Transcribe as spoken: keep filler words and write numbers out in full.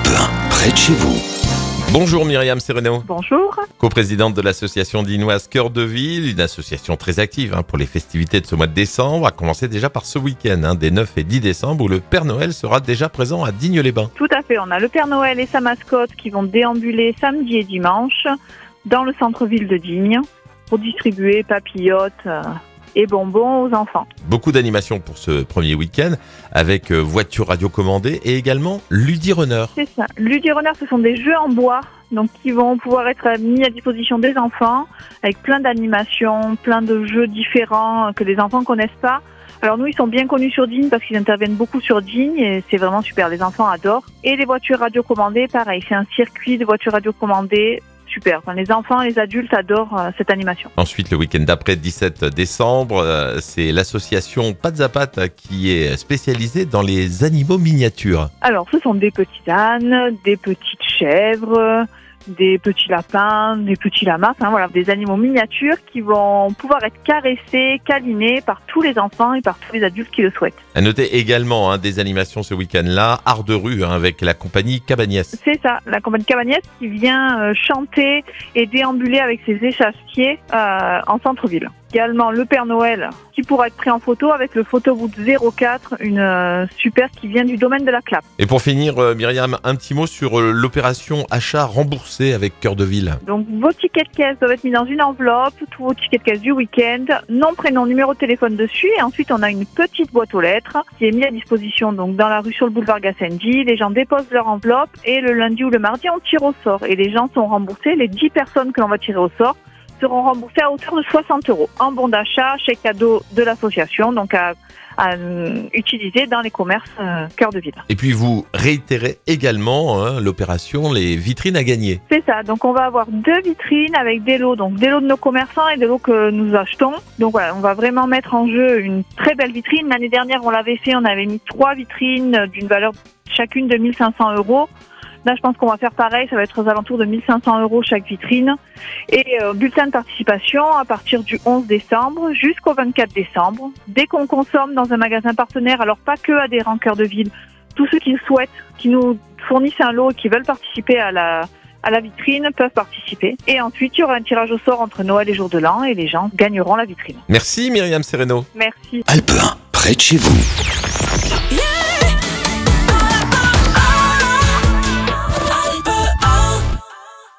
Alpe un, près de chez vous. Bonjour Myriam Sereno. Bonjour. Coprésidente de l'association dinoise Cœur de Ville, une association très active hein, pour les festivités de ce mois de décembre, a commencé déjà par ce week-end, hein, des neuf et dix décembre, où le Père Noël sera déjà présent à Digne-les-Bains. Tout à fait, on a le Père Noël et sa mascotte qui vont déambuler samedi et dimanche dans le centre-ville de Digne pour distribuer papillotes euh, et bonbons aux enfants. Beaucoup d'animations pour ce premier week-end, avec euh, voitures radiocommandées et également Ludi-Runner. C'est ça. Ludi-Runner, ce sont des jeux en bois donc qui vont pouvoir être mis à disposition des enfants avec plein d'animations, plein de jeux différents que les enfants ne connaissent pas. Alors nous, ils sont bien connus sur Digne parce qu'ils interviennent beaucoup sur Digne et c'est vraiment super, les enfants adorent. Et les voitures radiocommandées, pareil, c'est un circuit de voitures radiocommandées. Super. Enfin, les enfants et les adultes adorent euh, cette animation. Ensuite, le week-end d'après, dix-sept décembre, euh, c'est l'association Pattes à Pattes qui est spécialisée dans les animaux miniatures. Alors, ce sont des petits ânes, des petites chèvres, des petits lapins, des petits lamas, hein, voilà, des animaux miniatures qui vont pouvoir être caressés, câlinés par tous les enfants et par tous les adultes qui le souhaitent. À noter également hein, des animations ce week-end-là, art de rue hein, avec la compagnie Cabagnès. C'est ça, la compagnie Cabagnès qui vient euh, chanter et déambuler avec ses échassiers euh, en centre-ville. Également le Père Noël qui pourra être pris en photo avec le photobooth zéro quatre, une euh, super qui vient du domaine de la Clappe. Et pour finir, euh, Myriam, un petit mot sur euh, l'opération achat remboursé avec Cœur de Ville. Donc vos tickets de caisse doivent être mis dans une enveloppe, tous vos tickets de caisse du week-end, nom, prénom, numéro de téléphone dessus et ensuite on a une petite boîte aux lettres qui est mise à disposition donc dans la rue sur le boulevard Gassendi. Les gens déposent leur enveloppe et le lundi ou le mardi on tire au sort et les gens sont remboursés, les dix personnes que l'on va tirer au sort seront remboursés à hauteur de soixante euros en bon d'achat, chèque cadeau de l'association, donc à, à euh, utiliser dans les commerces euh, Cœur de Ville. Et puis vous réitérez également hein, l'opération Les vitrines à gagner. C'est ça, donc on va avoir deux vitrines avec des lots, donc des lots de nos commerçants et des lots que nous achetons. Donc voilà, on va vraiment mettre en jeu une très belle vitrine. L'année dernière, on l'avait fait, on avait mis trois vitrines d'une valeur chacune de mille cinq cents euros. Là, je pense qu'on va faire pareil, ça va être aux alentours de mille cinq cents euros chaque vitrine. Et euh, bulletin de participation à partir du onze décembre jusqu'au vingt-quatre décembre. Dès qu'on consomme dans un magasin partenaire, alors pas que adhérents Cœur de Ville, tous ceux qui le souhaitent, qui nous fournissent un lot et qui veulent participer à la, à la vitrine peuvent participer. Et ensuite, il y aura un tirage au sort entre Noël et Jour de l'An et les gens gagneront la vitrine. Merci Myriam Sereno. Merci. Alpe un, près de chez vous.